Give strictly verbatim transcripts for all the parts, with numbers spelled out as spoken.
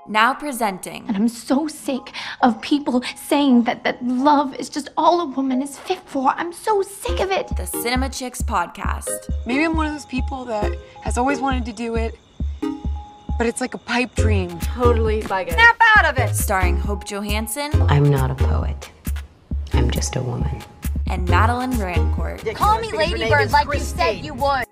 Now presenting. And I'm so sick of people saying that, that love is just all a woman is fit for. I'm so sick of it. The Cinema Chicks podcast. Maybe I'm one of those people that has always wanted to do it, but it's like a pipe dream. Totally like it. Snap out of it! Starring Hope Johansson. I'm not a poet. I'm just a woman. And Madeline Rancourt. Call me Ladybird like you said you would.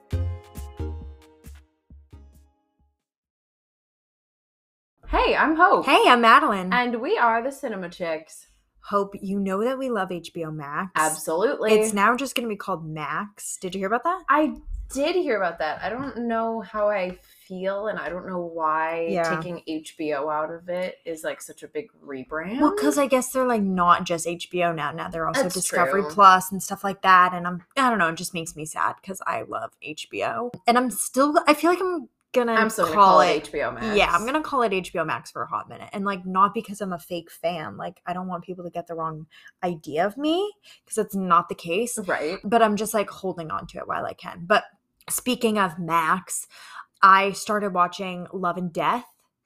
Hey, I'm Hope. Hey, I'm Madeline. And we are the Cinema Chicks. Hope, you know that we love H B O Max. Absolutely. It's now just going to be called Max. Did you hear about that? I did hear about that. I don't know how I feel, and I don't know why yeah. taking H B O out of it is like such a big rebrand. Well, because I guess they're like not just H B O now. Now they're also That's Discovery true. Plus and stuff like that. And I'm, I don't know, it just makes me sad because I love H B O. And I'm still, I feel like I'm gonna I'm still call, gonna call it, it H B O Max. Yeah, I'm gonna call it H B O Max for a hot minute, and like not because I'm a fake fan. Like I don't want people to get the wrong idea of me because that's not the case. Right. But I'm just like holding on to it while I can. But speaking of Max, I started watching Love and Death.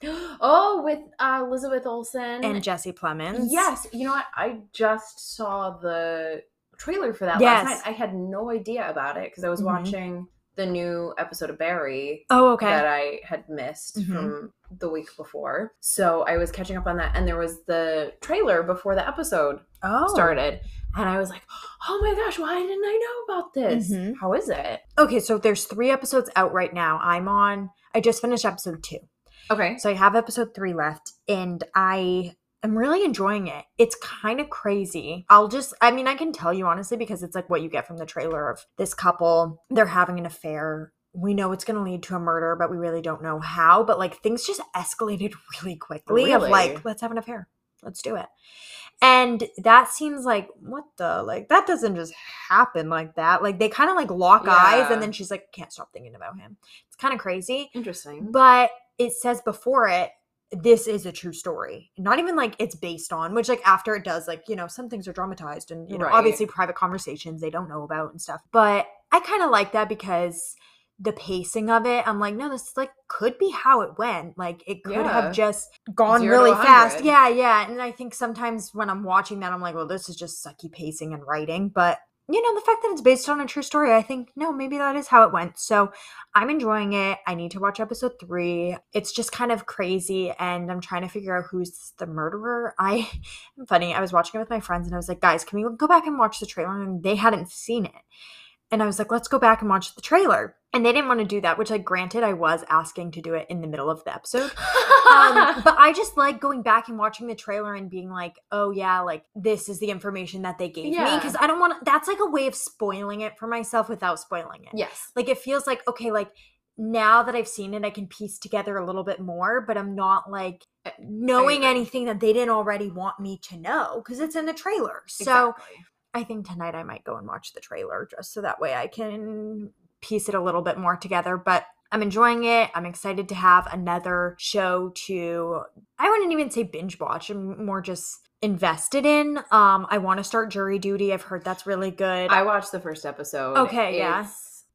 Oh, with uh, Elizabeth Olsen and Jesse Plemons. Yes, you know what? I just saw the trailer for that yes. last night. I had no idea about it because I was mm-hmm. watching the new episode of Barry. Oh, okay. That I had missed mm-hmm. from the week before. So I was catching up on that. And there was the trailer before the episode oh. started. And I was like, oh my gosh, why didn't I know about this? Mm-hmm. How is it? Okay, so there's three episodes out right now. I'm on, I just finished episode two. Okay. So I have episode three left. And I I'm really enjoying it. It's kind of crazy. I'll just, I mean, I can tell you honestly because it's like what you get from the trailer of this couple. They're having an affair. We know it's going to lead to a murder, but we really don't know how. But like things just escalated really quickly really? of like, let's have an affair. Let's do it. And that seems like, what the, like, that doesn't just happen like that. Like they kind of like lock yeah. eyes and then she's like, can't stop thinking about him. It's kind of crazy. Interesting. But it says before it, this is a true story. Not even like it's based on, which like after it does, like, you know, some things are dramatized and, you know, right. obviously private conversations they don't know about and stuff. But I kind of like that because the pacing of it, I'm like, no, this like could be how it went. Like it could yeah. have just gone Zero really to fast. Yeah, yeah. And I think sometimes when I'm watching that, I'm like, well, this is just sucky pacing and writing. But you know, the fact that it's based on a true story, I think, no, maybe that is how it went. So I'm enjoying it. I need to watch episode three. It's just kind of crazy. And I'm trying to figure out who's the murderer. I, funny, I was watching it with my friends and I was like, guys, can we go back and watch the trailer? And they hadn't seen it. And I was like, let's go back and watch the trailer. And they didn't want to do that, which like granted, I was asking to do it in the middle of the episode. um, but I just like going back and watching the trailer and being like, oh yeah, like this is the information that they gave yeah. me. Because I don't want to, that's like a way of spoiling it for myself without spoiling it. Yes. Like it feels like, okay, like now that I've seen it, I can piece together a little bit more, but I'm not like knowing anything that they didn't already want me to know because it's in the trailer. So exactly. I think tonight I might go and watch the trailer just so that way I can piece it a little bit more together. But I'm enjoying it. I'm excited to have another show to, I wouldn't even say binge watch. I'm more just invested in. Um, I want to start Jury Duty. I've heard that's really good. I watched the first episode. Okay, it's yeah.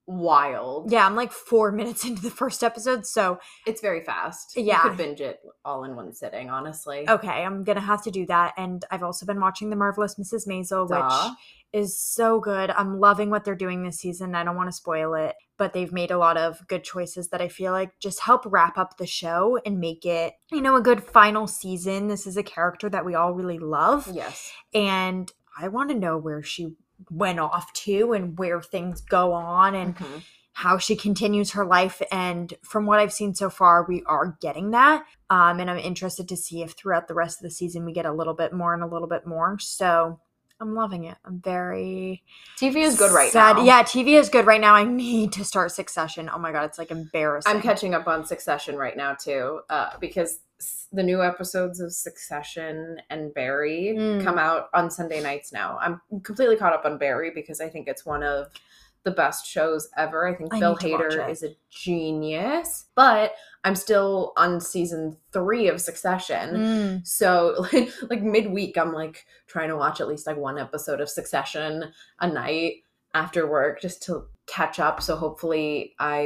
wild. Yeah, I'm like four minutes into the first episode, so it's very fast. Yeah. You could binge it all in one sitting, honestly. Okay, I'm gonna have to do that. And I've also been watching The Marvelous Missus Maisel, Duh. which is so good. I'm loving what they're doing this season. I don't want to spoil it, but they've made a lot of good choices that I feel like just help wrap up the show and make it, you know, a good final season. This is a character that we all really love. Yes. And I want to know where she went off to and where things go on and mm-hmm. how she continues her life. And from what I've seen so far, we are getting that. Um, and I'm interested to see if throughout the rest of the season we get a little bit more and a little bit more. So I'm loving it. I'm very T V is good right sad. now. Yeah, T V is good right now. I need to start Succession. Oh my God, it's like embarrassing. I'm catching up on Succession right now too, uh, because the new episodes of Succession and Barry mm. come out on Sunday nights now. I'm completely caught up on Barry because I think it's one of the best shows ever. I think I Bill Hader is a genius, but I'm still on season three of Succession. Mm. So like, like midweek, I'm like trying to watch at least like one episode of Succession a night after work just to catch up. So hopefully I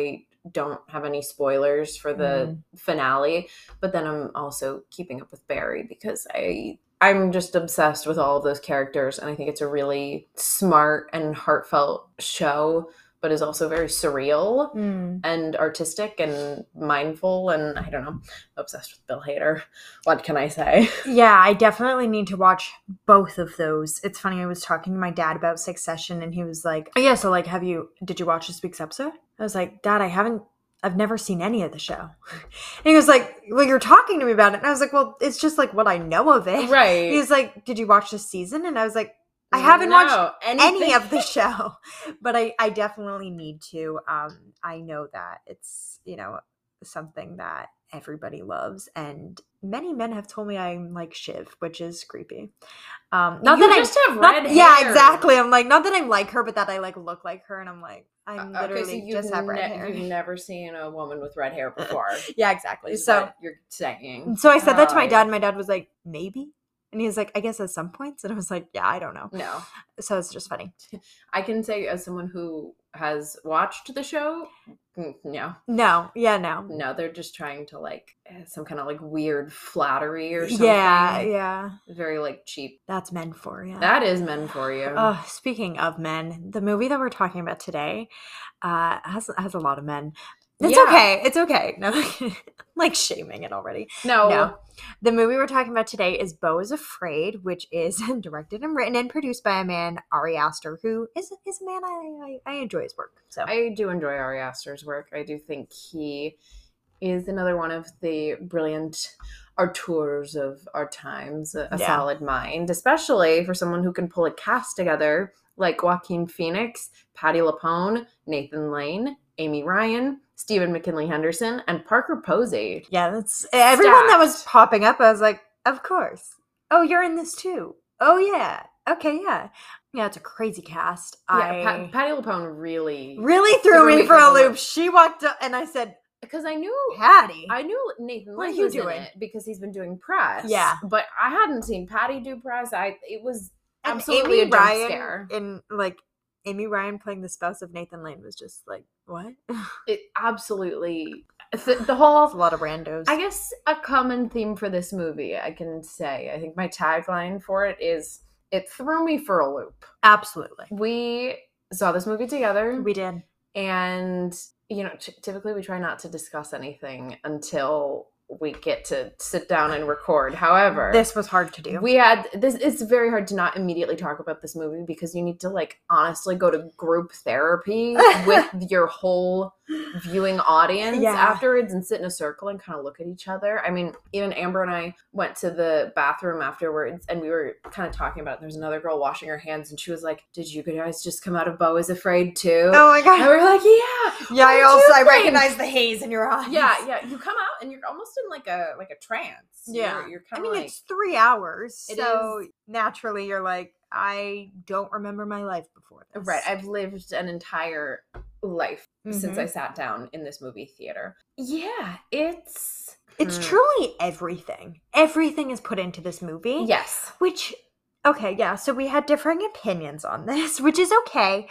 don't have any spoilers for the Mm. finale, but then I'm also keeping up with Barry because I I'm just obsessed with all of those characters, and I think it's a really smart and heartfelt show, but is also very surreal Mm. and artistic and mindful, and I don't know, obsessed with Bill Hader. What can I say? Yeah, I definitely need to watch both of those. It's funny, I was talking to my dad about Succession, and he was like, oh yeah, so like, have you, did you watch this week's episode? I was like, Dad, I haven't, I've never seen any of the show. And he was like, well, you're talking to me about it. And I was like, well, it's just like what I know of it. Right. He was like, did you watch this season? And I was like, I haven't No, watched anything. any of the show, but I, I definitely need to. Um, I know that it's, you know, something that everybody loves, and many men have told me I'm like Shiv, which is creepy. Um, not You that just I'm, have not- red Yeah, hair. exactly. I'm like, not that I'm like her, but that I like look like her, and I'm like, I'm Uh, literally okay, so you've just have red ne- hair. You've never seen a woman with red hair before. Yeah, exactly. is So, what you're saying. so I said that to my Oh, dad, and my dad was like, maybe. And he was like, I guess at some points. And I was like, yeah, I don't know. No. So it's just funny. I can say, as someone who has watched the show, mm, no. No, yeah, no. No, they're just trying to, like, eh, some kind of, like, weird flattery or something. Yeah, yeah. Very, like, cheap. That's men for you. That is men for you. Oh, speaking of men, the movie that we're talking about today uh, has has a lot of men. It's Yeah. okay. It's okay. No, I'm like shaming it already. no. No. The movie we're talking about today is Beau is Afraid, which is directed and written and produced by a man, Ari Aster, who is, is a man I, I, I enjoy his work. So I do enjoy Ari Aster's work. I do think he is another one of the brilliant auteurs of our times, a, a Yeah. solid mind, especially for someone who can pull a cast together like Joaquin Phoenix, Patti LuPone, Nathan Lane, Amy Ryan, Stephen McKinley Henderson, and Parker Posey. yeah, that's everyone that was Stacked. popping up. I was like, of course. Oh, you're in this too. Oh yeah. Okay, yeah. Yeah, it's a crazy cast. Yeah, I Pa- Patti LuPone really, really threw me for a loop. She walked up and I said, because I knew Patty. I knew Nathan What are Lane you was doing? in it because he's been doing press. Yeah. but I hadn't seen Patty do press. I it was And absolutely Amy a jump Ryan scare. in like Amy Ryan playing the spouse of Nathan Lane was just like, what? It absolutely the, the whole. a lot of randos. I guess a common theme for this movie, I can say. I think my tagline for it is it threw me for a loop. Absolutely. We saw this movie together, We did. and you know, t- typically we try not to discuss anything until we get to sit down and record. However, This was hard to do. we had this. It's very hard to not immediately talk about this movie because you need to like honestly go to group therapy with your whole viewing audience Yeah. afterwards and sit in a circle and kind of look at each other. I mean, even Amber and I went to the bathroom afterwards and we were kind of talking about it. There's another girl washing her hands and she was like, "Did you guys just come out of Beau is Afraid too?" oh my And god. we were like, "Yeah, Yeah, what I did also you I think?" recognize the haze in your eyes. Yeah, yeah. You come out and you're almost in like a like a trance. Yeah. you're, you're I kind mean, of like it's three hours, It so is. naturally you're like, I don't remember my life before this. right. I've lived an entire life since Mhm. I sat down in this movie theater. Yeah, it's It's Hmm. truly everything. Everything is put into this movie. yes. Which, okay, yeah, so we had differing opinions on this, which is okay.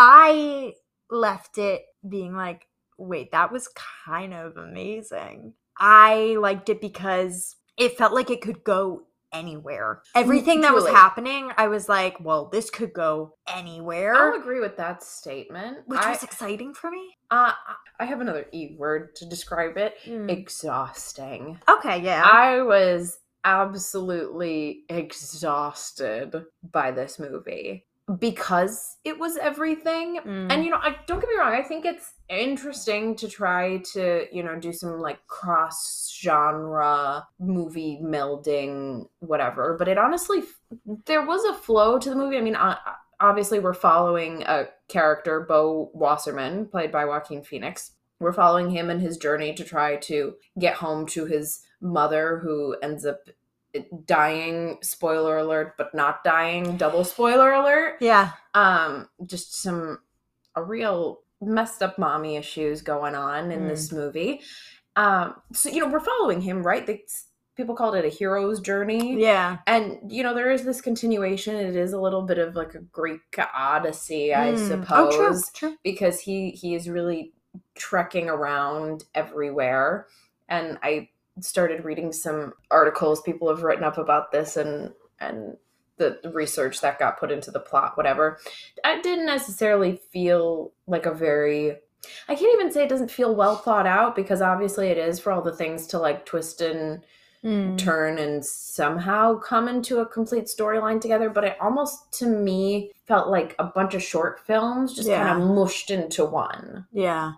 I left it being like, wait, that was kind of amazing. I liked it because it felt like it could go anywhere. Everything that was truly. happening, I was like, well, this could go anywhere. I'll agree with that statement. which I, was exciting for me. uh, I have another E word to describe it. Mm. Exhausting. Okay, yeah. I was absolutely exhausted by this movie because it was everything. Mm. And, you know, I, don't get me wrong, I think it's interesting to try to, you know, do some like cross genre movie melding, whatever. But it honestly, there was a flow to the movie. I mean, uh, obviously, we're following a character, Beau Wasserman, played by Joaquin Phoenix. We're following him and his journey to try to get home to his mother, who ends up dying, spoiler alert, but not dying, double spoiler alert. yeah. Um, just some a real messed up mommy issues going on in Mm. this movie. Um, so you know, we're following him, right? They, people called it a hero's journey. Yeah. And, you know, there is this continuation. It is a little bit of like a Greek odyssey, I Mm. suppose. Oh, true, true. Because he, he is really trekking around everywhere. And I started reading some articles people have written up about this and and the research that got put into the plot, whatever. I didn't necessarily feel like a very, I can't even say it doesn't feel well thought out, because obviously it is, for all the things to like twist and mm. turn and somehow come into a complete storyline together. But it almost, to me, felt like a bunch of short films just yeah. kind of mushed into one. Yeah.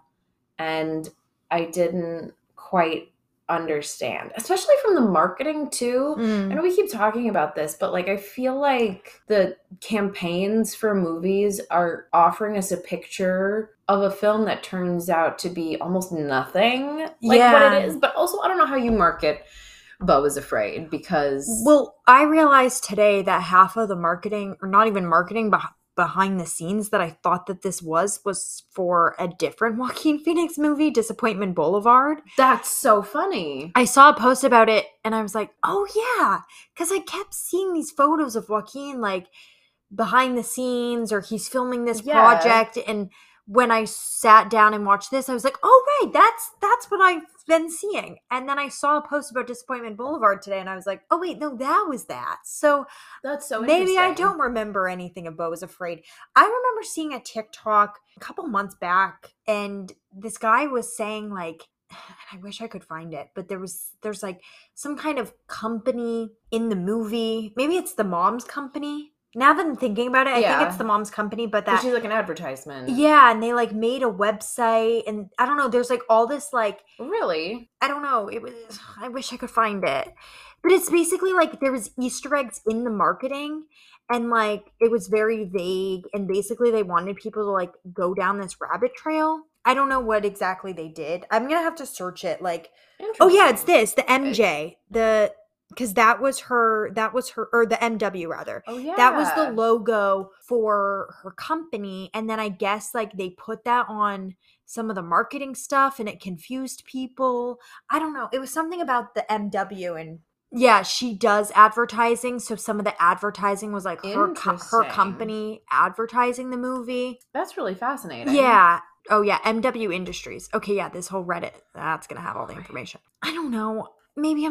And I didn't quite understand, especially from the marketing too. Mm. I know we keep talking about this, but like I feel like the campaigns for movies are offering us a picture of a film that turns out to be almost nothing like yeah. what it is. But also, I don't know how you market Beau is Afraid, because well, I realized today that half of the marketing, or not even marketing, but behind the scenes that I thought that this was was for a different Joaquin Phoenix movie, Disappointment Boulevard. That's so funny. I saw a post about it and I was like, oh yeah, because I kept seeing these photos of Joaquin like behind the scenes, or he's filming this yeah. project, and when I sat down and watched this, I was like, oh right, that's that's what I've been seeing. And then I saw a post about Disappointment Boulevard today and I was like, oh wait, no, that was that. So that's so maybe I don't remember anything of Beau is Afraid. I remember seeing a TikTok a couple months back, and this guy was saying like, I wish I could find it, but there was there's like some kind of company in the movie. Maybe it's the mom's company. Now that I'm thinking about it, I yeah. think it's the mom's company, but that she's like an advertisement. Yeah, and they like made a website, and I don't know, there's like all this like really, I don't know. It was, I wish I could find it, but it's basically like there was Easter eggs in the marketing, and like it was very vague, and basically they wanted people to like go down this rabbit trail. I don't know what exactly they did. I'm gonna have to search it. Like, oh yeah, it's this the M J the. Because that was her, that was her, or the M W rather. Oh, yeah. That was the logo for her company. And then I guess like they put that on some of the marketing stuff and it confused people. I don't know. It was something about the M W, and yeah, she does advertising. So some of the advertising was like her, co- her company advertising the movie. That's really fascinating. Yeah. Oh yeah. M W Industries. Okay. Yeah. This whole Reddit, that's going to have all the information. I don't know. Maybe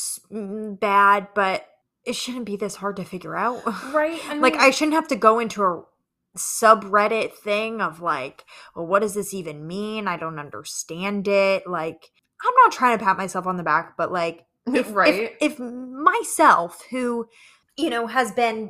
I'm bad, but it shouldn't be this hard to figure out. Right. I mean, like, I shouldn't have to go into a subreddit thing of like, well, what does this even mean? I don't understand it. Like, I'm not trying to pat myself on the back, but like, if, right. if, if myself, who, you know, has been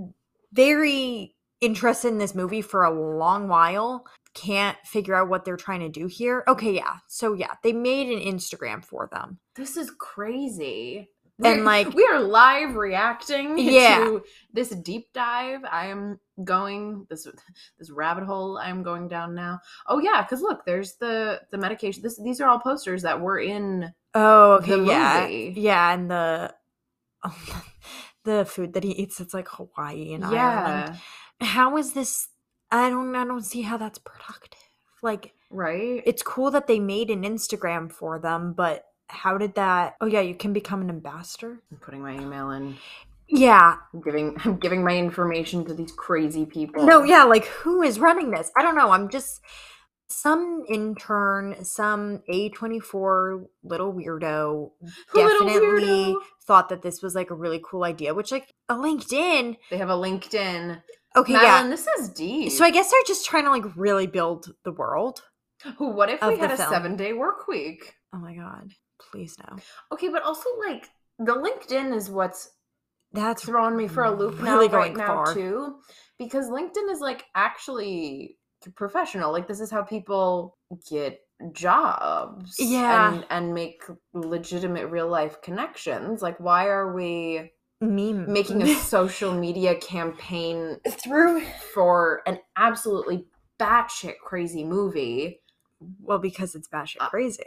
very interested in this movie for a long while, can't figure out what they're trying to do here. Okay, yeah. So yeah, they made an Instagram for them. This is crazy. And like we are live reacting yeah. to this deep dive. I am going this this rabbit hole I am going down now. Oh yeah, because look, there's the the medication. This these are all posters that were in oh okay the yeah movie. Yeah, and the oh, the food that he eats, it's like Hawaii and yeah. Ireland. How is this? I don't I don't see how that's productive. Like, right? It's cool that they made an Instagram for them, but how did that? Oh yeah, you can become an ambassador. I'm putting my email in. Yeah. I'm giving I'm giving my information to these crazy people. No, yeah, like who is running this? I don't know. I'm just some intern, some A twenty-four little weirdo definitely little weirdo. thought that this was like a really cool idea, which like a LinkedIn. They have a LinkedIn. Okay, Madeline, yeah. this is deep. So I guess they're just trying to like really build the world. What if we had a film. seven day work week? Oh my God. Please no. Okay, but also like the LinkedIn is what's that's throwing me for a loop really now, going right far. now too. Because LinkedIn is like actually professional. Like this is how people get jobs. Yeah. And, and make legitimate real life connections. Like why are we Meme. making a social media campaign through for an absolutely batshit crazy movie? Well, because it's batshit uh, crazy.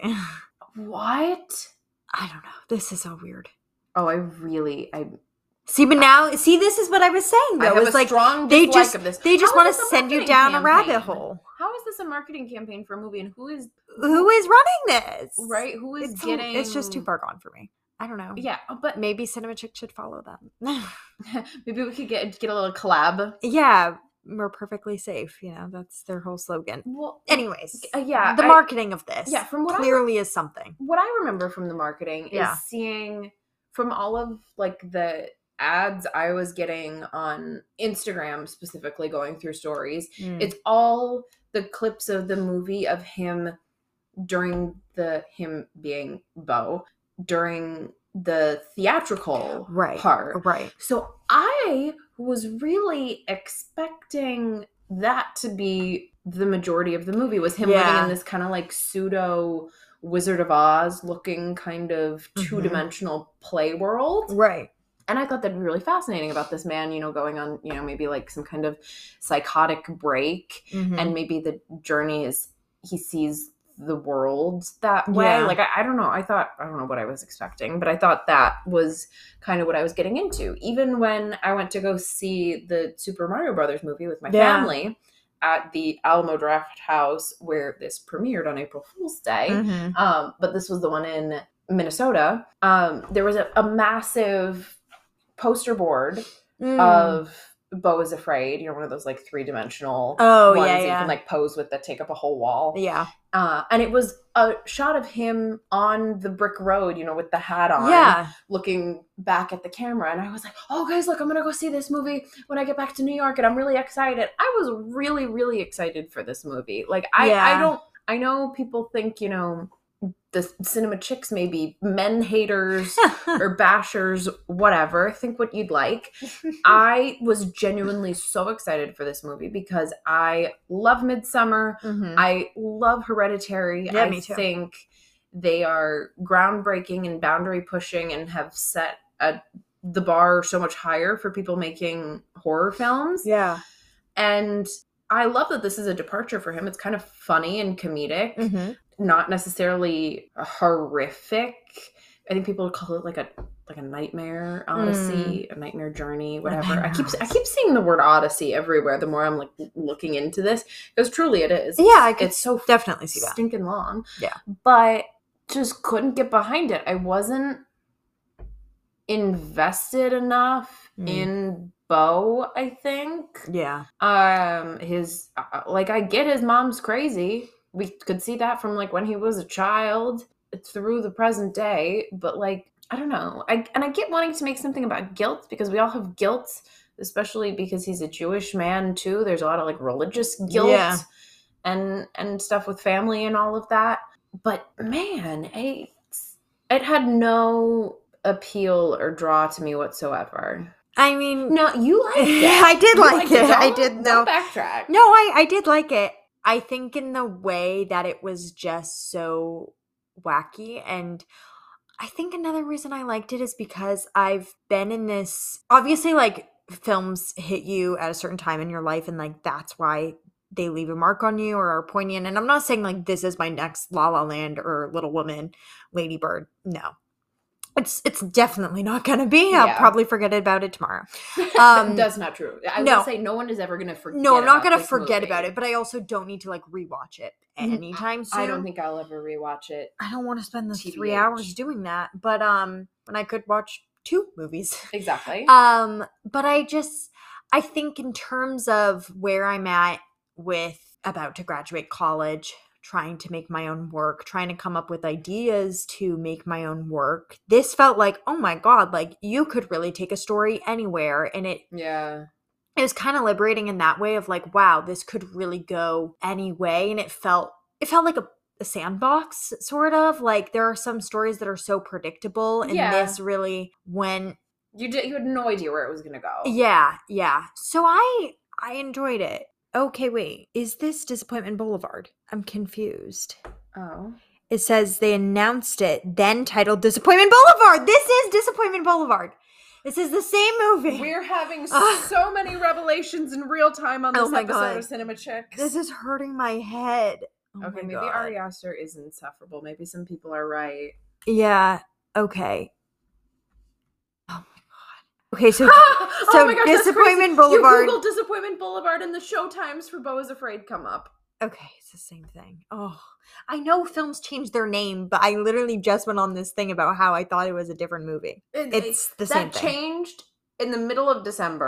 What? I don't know. This is so weird. Oh, I really, I see, but now, see, this is what I was saying. Though, I have it's a like strong they dislike just of this. they just How want to send you down campaign? a rabbit hole. How is this a marketing campaign for a movie, and who is who is running this? Right? Who is it's getting? So, it's just too far gone for me. I don't know. Yeah, but maybe Cinema Chick should follow them. Maybe we could get get a little collab. Yeah. we're perfectly safe. You know, that's their whole slogan. Well, Anyways, uh, yeah, the I- marketing of this yeah, from what I- clearly is something. what I remember from the marketing Yeah. is seeing from all of like the ads I was getting on Instagram, specifically going through stories, Mm. it's all the clips of the movie of him during the him being Beau during the theatrical Right. part. Right. So I was really expecting that to be the majority of the movie, was him living Yeah. in this kind of like pseudo Wizard of Oz looking kind of Mhm. two-dimensional play world. Right. And I thought that'd be really fascinating about this man, you know, going on, you know, maybe like some kind of psychotic break. Mhm. And maybe the journey is he sees the world that way. Yeah. Like, I, I don't know. I thought, I don't know what I was expecting, but I thought that was kind of what I was getting into. Even when I went to go see the Super Mario Brothers movie with my Yeah. family at the Alamo Draft House, where this premiered on April Fool's Day. Mhm. Um, but this was the one in Minnesota. Um, there was a, a massive poster board Mm. of Beau is Afraid. You know, one of those like three dimensional Oh, ones yeah, that you yeah. can like pose with that take up a whole wall. Yeah. Uh, and it was a shot of him on the brick road, you know, with the hat on, Yeah. looking back at the camera. And I was like, oh, guys, look, I'm going to go see this movie when I get back to New York. And I'm really excited. I was really, really excited for this movie. Like, I, Yeah. I don't, I know people think, you know, the cinema chicks may be men haters or bashers, whatever. Think what you'd like. I was genuinely so excited for this movie because I love Midsommar. Mhm. I love Hereditary. Yeah, I me too. think they are groundbreaking and boundary pushing and have set a, the bar so much higher for people making horror films. Yeah. And I love that this is a departure for him. It's kind of funny and comedic, Mhm. not necessarily horrific. I think people would call it like a like a nightmare odyssey, a nightmare journey, whatever. I nightmare keep I odyssey. keep seeing the word odyssey everywhere. The more I'm like looking into this, because truly it is. Yeah, I could it's so definitely see that. stinking long. Yeah. But just couldn't get behind it. I wasn't invested enough Mm. in Beau, I think. Yeah. Um his uh, like I get his mom's crazy. We could see that from like when he was a child through the present day, but like I don't know. I and I get wanting to make something about guilt because we all have guilt, especially because he's a Jewish man too. There's a lot of like religious guilt Yeah. and and stuff with family and all of that. But man, it, it had no appeal or draw to me whatsoever. I mean, No, you liked it. I did You like liked it. I Don't- did Don't know. backtrack. No, I, I did like it. I think in the way that it was just so wacky. And I think another reason I liked it is because I've been in this, obviously, like films hit you at a certain time in your life, and like that's why they leave a mark on you or are poignant. And I'm not saying like this is my next La La Land or Little Woman, Lady Bird. No. It's it's definitely not gonna be. I'll Yeah. probably forget about it tomorrow. Um, That's not true. I no. will say no one is ever going to forget. No, I'm not about gonna this forget movie. about it, but I also don't need to like rewatch it Mm, anytime soon. I don't think I'll ever rewatch it. I don't want to spend the T B three H. hours doing that. But um, when I could watch two movies. Exactly. um, but I just I think in terms of where I'm at with about to graduate college, trying to make my own work, trying to come up with ideas to make my own work. This felt like, oh my God, like you could really take a story anywhere. And it yeah. it was kind of liberating in that way of like, wow, this could really go any way. And it felt it felt like a, a sandbox, sort of. Like there are some stories that are so predictable, and Yeah. this really went You did. You had no idea where it was going to go. yeah, yeah. So I I enjoyed it. Okay, wait. Is this Disappointment Boulevard? I'm confused. Oh. It says they announced it, then titled Disappointment Boulevard. This is Disappointment Boulevard. This is the same movie. We're having Ugh. so many revelations in real time on Oh this my episode God. of Cinema Chicks. This is hurting my head. Oh okay, my maybe God. Ari Aster is insufferable. Maybe some people are right. Yeah. Okay. Oh my God. Okay, so oh so my gosh, that's Disappointment crazy. Boulevard. You Google Disappointment Boulevard and the show times for Beau is Afraid come up. Okay, it's the same thing. Oh, I know films change their name, but I literally just went on this thing about how I thought it was a different movie. It- It's the that same thing. changed in the middle of December.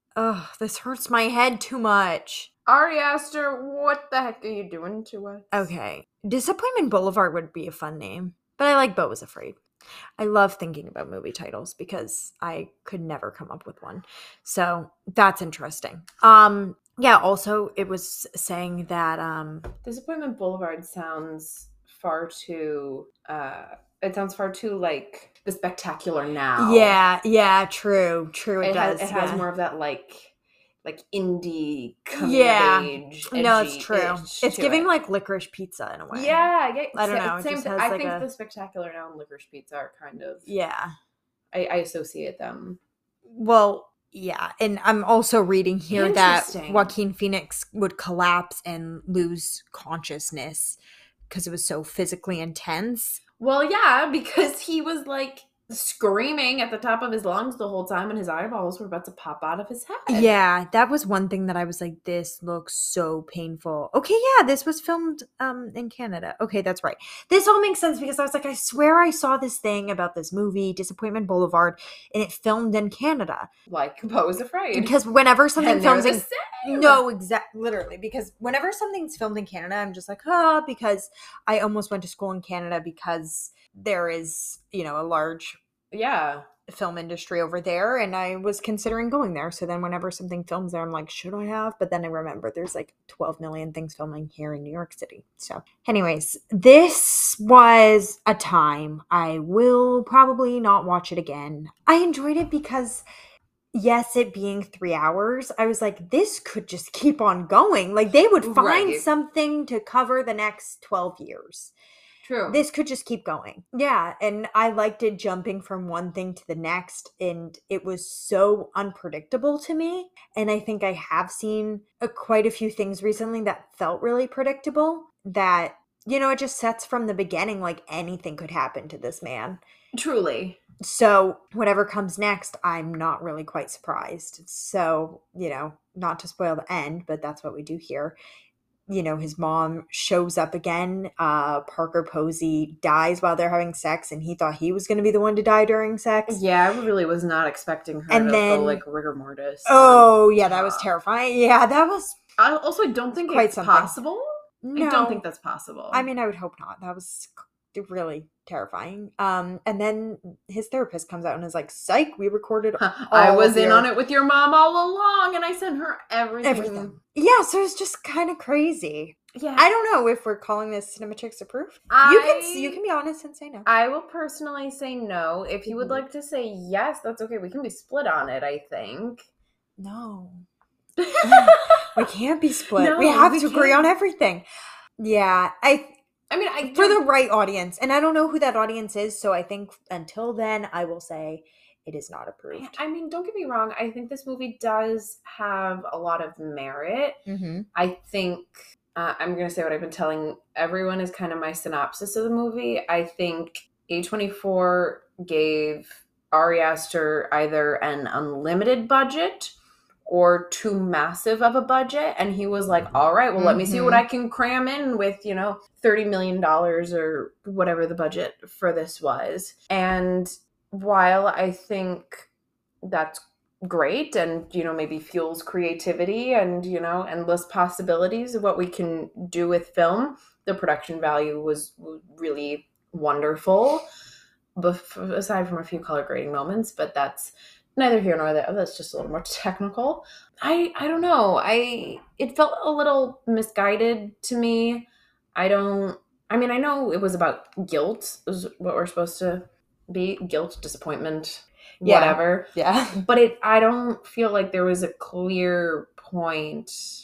Ugh, this hurts my head too much. Ari Aster, what the heck are you doing to us? Okay. Disappointment Boulevard would be a fun name, but I like Beau is Afraid. I love thinking about movie titles because I could never come up with one. So that's interesting. Um, yeah, also it was saying that um Disappointment Boulevard sounds far too uh it sounds far too like The Spectacular Now. Yeah, yeah, true. True it, It, does. has, it has yeah. more of that like like indie coming Yeah. of age. No, it's edgy true. itch It's to giving it. like Licorice Pizza in a way. Yeah, yeah. I don't sa- know, it Same just thing. has I like think a- The Spectacular Now and Licorice Pizza are kind of Yeah. I, I associate them. Well, yeah, and I'm also reading here that Interesting. Joaquin Phoenix would collapse and lose consciousness because it was so physically intense. Well, yeah, because he was like screaming at the top of his lungs the whole time and his eyeballs were about to pop out of his head. Yeah, that was one thing that I was like, this looks so painful. Okay, yeah, this was filmed um in Canada. Okay, that's right. This all makes sense because I was like, I swear I saw this thing about this movie, Disappointment Boulevard, and it filmed in Canada. Like Beau is Afraid. Because whenever something And they're films the in same. No, exact literally, because whenever something's filmed in Canada, I'm just like, ah, because I almost went to school in Canada because there is, you know, a large Yeah. film industry over there, and I was considering going there. So then whenever something films there, I'm like, should I have? But then I remember there's like twelve million things filming here in New York City. So anyways, this was a time. I will probably not watch it again. I enjoyed it because yes, it being three hours, I was like, this could just keep on going. Like they would find Right. something to cover the next twelve years. True. This could just keep going. Yeah, and I liked it jumping from one thing to the next, and it was so unpredictable to me. And I think I have seen uh, quite a few things recently that felt really predictable, that, you know, it just sets from the beginning like anything could happen to this man. Truly. So whatever comes next, I'm not really quite surprised. So, you know, not to spoil the end, but that's what we do here. You know, his mom shows up again. Uh, Parker Posey dies while they're having sex, and he thought he was going to be the one to die during sex. Yeah, I really was not expecting her And to then- go like rigor mortis. Oh, yeah, that was Uh, terrifying. Yeah, that was I also don't think Quite it's something. possible. no. I don't think that's possible. I mean, I would hope not. That was really terrifying. Um, and then his therapist comes out and is like, "Psych, we recorded I all was of in your- on it with your mom all along, and I sent her everything. everything." Yeah, so it's just kind of crazy. Yeah, I don't know if we're calling this Cinema Chicks approved. I, You can you can be honest and say no. I will personally say no. If you would Mhm. like to say yes, that's okay. We can be split on it. I think. No. We can't be split. No, we have we to agree can't. on everything. Yeah, I I mean, I for the don't- right audience, and I don't know who that audience is, so I think until then, I will say it is not approved. I mean, don't get me wrong. I think this movie does have a lot of merit. Mm-hmm. I think uh, I'm going to say what I've been telling everyone is kind of my synopsis of the movie. I think A twenty-four gave Ari Aster either an unlimited budget or too massive of a budget. And he was like, all right, well, let me see what I can cram in with, you know, thirty million dollars or whatever the budget for this was. And while I think that's great and, you know, maybe fuels creativity and, you know, endless possibilities of what we can do with film, the production value was really wonderful. Bef- aside from a few color grading moments, but that's neither here nor there. That's just a little more technical. I I don't know. I it felt a little misguided to me. I don't. I mean, I know it was about guilt. Is what we're supposed to be. Guilt, disappointment, Yeah. whatever. Yeah. But it. I don't feel like there was a clear point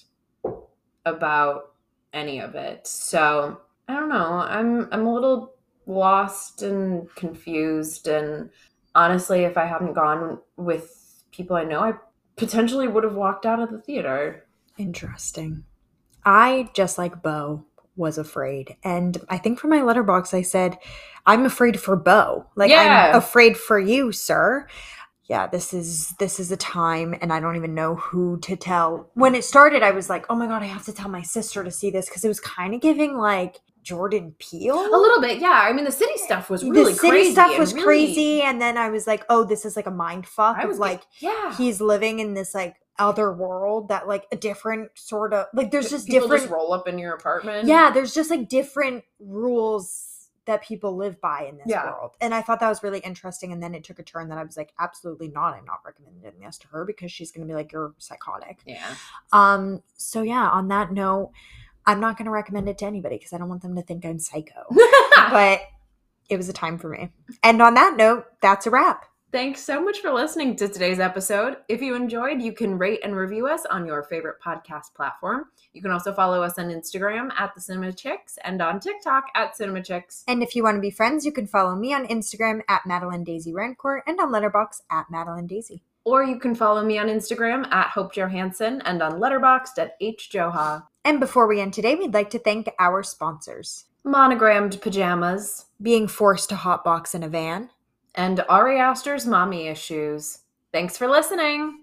about any of it. So I don't know. I'm I'm a little lost and confused, and honestly, if I hadn't gone with people I know, I potentially would have walked out of the theater. Interesting. I, just like Beau, was afraid. And I think for my letterbox, I said, I'm afraid for Beau. Like, Yeah. I'm afraid for you, sir. Yeah, this is this is a time, and I don't even know who to tell. When it started, I was like, oh my God, I have to tell my sister to see this, because it was kind of giving, like, Jordan Peele. A little bit, yeah. I mean, the city stuff was really the city crazy. stuff and was really- crazy, and then I was like, oh, this is like a mind fuck I of was like, yeah. he's living in this like other world, that like a different sort of like there's just People different just roll up in your apartment. yeah, there's just like different rules that people live by in this Yeah. world. And I thought that was really interesting. And then it took a turn that I was like, absolutely not. I'm not recommending this to her because she's going to be like, you're psychotic. Yeah. Um. So yeah, on that note, I'm not going to recommend it to anybody because I don't want them to think I'm psycho. But it was a time for me. And on that note, that's a wrap. Thanks so much for listening to today's episode. If you enjoyed, you can rate and review us on your favorite podcast platform. You can also follow us on Instagram at The Cinema Chicks and on TikTok at Cinema Chicks. And if you want to be friends, you can follow me on Instagram at Madeline Daisy Rancourt and on Letterboxd at Madeline Daisy. Or you can follow me on Instagram at Hope Johansson and on Letterboxd at H Joha. And before we end today, we'd like to thank our sponsors. Monogrammed Pajamas. Being forced to hotbox in a van. And Ari Aster's Mommy Issues. Thanks for listening.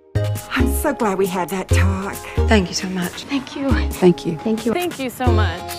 I'm so glad we had that talk. Thank you so much. Thank you. Thank you. Thank you. Thank you so much.